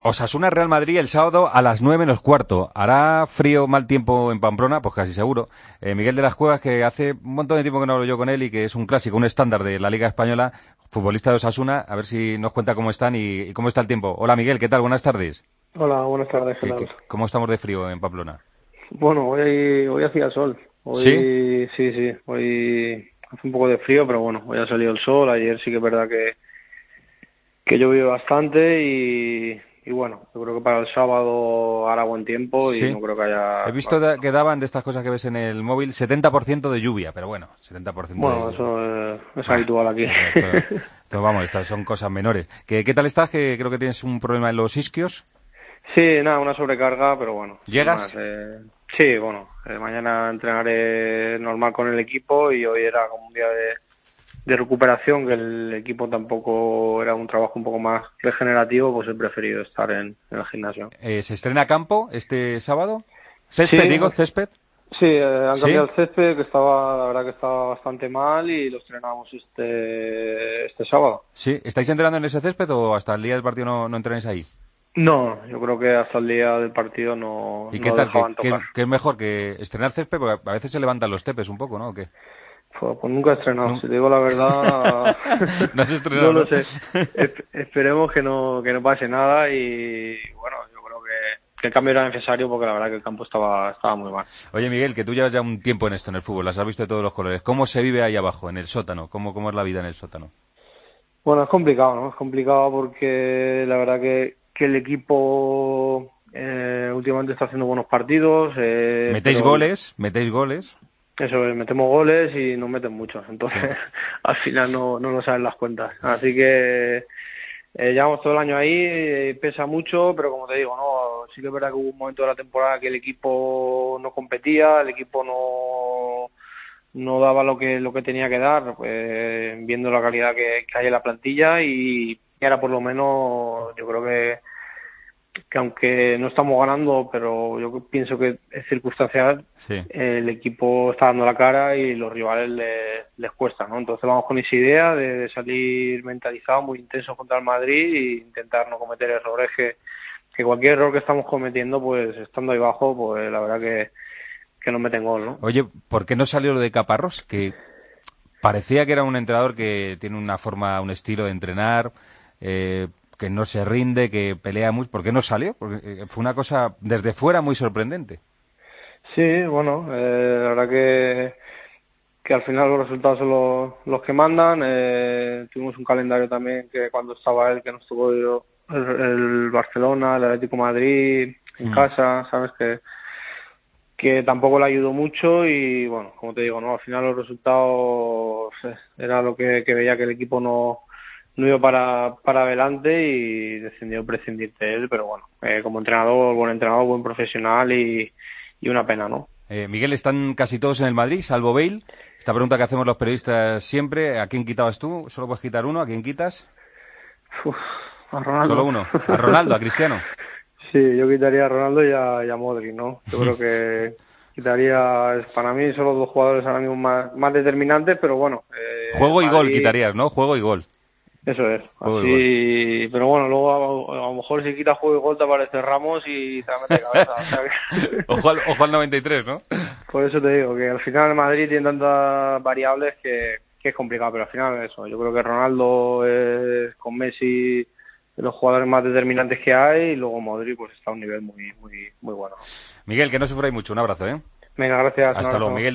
Osasuna Real Madrid el sábado a las 9 menos cuarto. ¿Hará frío, mal tiempo en Pamplona? Pues casi seguro. Miguel de las Cuevas, que hace un montón de tiempo que no hablo yo con él y que es un clásico, un estándar de la Liga Española, futbolista de Osasuna, a ver si nos cuenta cómo están y cómo está el tiempo. Hola Miguel, ¿qué tal? Buenas tardes. Hola, buenas tardes, ¿qué ¿Qué, tal? qué- cómo estamos de frío en Pamplona? Bueno, hoy hacía sol. ¿Sí? Hoy sí, sí, hoy hace un poco de frío, pero bueno, hoy ha salido el sol. Ayer sí que es verdad que llovió bastante y bueno, yo creo que para el sábado hará buen tiempo y Sí. no creo que He haya visto mal tiempo. que daban de estas cosas que ves en el móvil 70% de lluvia, pero bueno, 70% de Bueno, lluvia. eso es Bah, habitual aquí. vamos, estas son cosas menores. ¿Qué tal estás? Que creo que tienes un problema en los isquios. Sí, nada, una sobrecarga, pero bueno, sin más. ¿Llegas? Sí, bueno, mañana entrenaré normal con el equipo y hoy era como un día de recuperación, que el equipo tampoco era un trabajo un poco más regenerativo, pues he preferido estar en el gimnasio. ¿Se estrena campo este sábado? Césped, Sí, digo, césped. sí, han ¿Sí? cambiado el césped, que estaba, la verdad que estaba bastante mal y lo estrenamos este sábado. ¿Sí? ¿Estáis entrenando en ese césped o hasta el día del partido no entrenáis ahí? No, yo creo que hasta el día del partido ¿Y qué no tal? ¿Qué, dejaban qué, tocar. qué es mejor que estrenar césped? Porque a veces se levantan los tepes un poco, ¿no? ¿O qué? Pues nunca he estrenado, No, si te digo la verdad, no has no estrenado, lo ¿no? sé. Esperemos que no pase nada y bueno, yo creo que el cambio era necesario porque la verdad que el campo estaba muy mal. Oye, Miguel, que tú llevas ya un tiempo en esto, en el fútbol, las has visto de todos los colores. ¿Cómo se vive ahí abajo, en el sótano? ¿Cómo es la vida en el sótano? Bueno, es complicado, ¿no? Es complicado porque la verdad que el equipo últimamente está haciendo buenos partidos, ¿Metéis pero goles? ¿Metéis goles? eso, metemos goles y nos meten muchos, entonces Sí. al final no nos salen las cuentas. Así que llevamos todo el año ahí, pesa mucho, pero como te digo, no, sí que es verdad que hubo un momento de la temporada que el equipo no competía, el equipo no daba lo que tenía que dar, pues, viendo la calidad que hay en la plantilla y ahora por lo menos yo creo que aunque no estamos ganando, pero yo pienso que es circunstancial, Sí. el equipo está dando la cara y los rivales les cuesta, ¿no? Entonces vamos con esa idea de salir mentalizados, muy intensos contra el Madrid e intentar no cometer errores que cualquier error que estamos cometiendo, pues estando ahí abajo, pues la verdad que nos meten gol, ¿no? Oye, ¿por qué no salió lo de Caparrós? Que parecía que era un entrenador que tiene una forma, un estilo de entrenar, que no se rinde, que pelea mucho. ¿Por qué no salió? Porque fue una cosa desde fuera muy sorprendente. Sí, bueno, la verdad que al final los resultados son los que mandan. Tuvimos un calendario también que cuando estaba él, que nos tocó el Barcelona, el Atlético de Madrid en Mm. casa, sabes que tampoco le ayudó mucho y bueno, como te digo, no, al final los resultados era lo que veía que el equipo no iba para adelante y decidió prescindir de él, pero bueno, como entrenador, buen profesional y una pena, ¿no? Miguel, están casi todos en el Madrid, salvo Bale. Esta pregunta que hacemos los periodistas siempre, ¿a quién quitabas tú? Solo puedes quitar uno, ¿a quién quitas? Uf, a Solo Ronaldo. uno. ¿A Ronaldo, a Cristiano? Sí, yo quitaría a Ronaldo y a Modric, ¿no? Yo creo que quitaría, para mí son los dos jugadores ahora mismo más determinantes, pero bueno, el Juego y gol Madrid, quitarías, ¿no? Juego y gol. eso es, Juego y gol. así, pero bueno, luego a lo mejor si quitas juego y gol te aparece Ramos y te la mete de cabeza, o sea que, Ojo al 93, ¿no? por eso te digo que al final el Madrid tiene tantas variables que es complicado, pero al final eso, yo creo que Ronaldo es con Messi de los jugadores más determinantes que hay y luego Modric pues está a un nivel muy bueno. Miguel, que no sufráis mucho. Un abrazo, ¿eh? Venga, gracias, un Hasta luego, abrazo. Miguel.